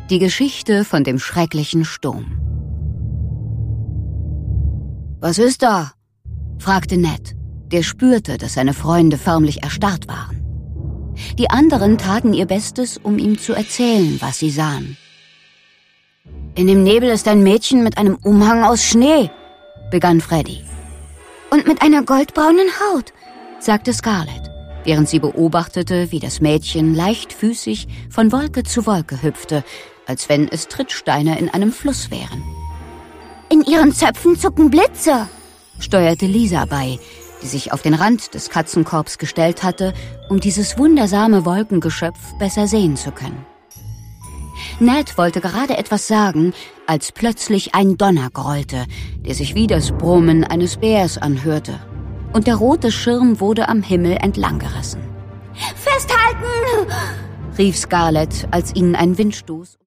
Die Geschichte von dem schrecklichen Sturm. »Was ist da?« fragte Ned, der spürte, dass seine Freunde förmlich erstarrt waren. Die anderen taten ihr Bestes, um ihm zu erzählen, was sie sahen. »In dem Nebel ist ein Mädchen mit einem Umhang aus Schnee«, begann Freddy. »Und mit einer goldbraunen Haut«, sagte Scarlett, während sie beobachtete, wie das Mädchen leichtfüßig von Wolke zu Wolke hüpfte, als wenn es Trittsteine in einem Fluss wären. »In ihren Zöpfen zucken Blitze«, steuerte Lisa bei, die sich auf den Rand des Katzenkorbs gestellt hatte, um dieses wundersame Wolkengeschöpf besser sehen zu können. Ned wollte gerade etwas sagen, als plötzlich ein Donner grollte, der sich wie das Brummen eines Bärs anhörte, und der rote Schirm wurde am Himmel entlanggerissen. »Festhalten!« rief Scarlett, als ihnen ein Windstoß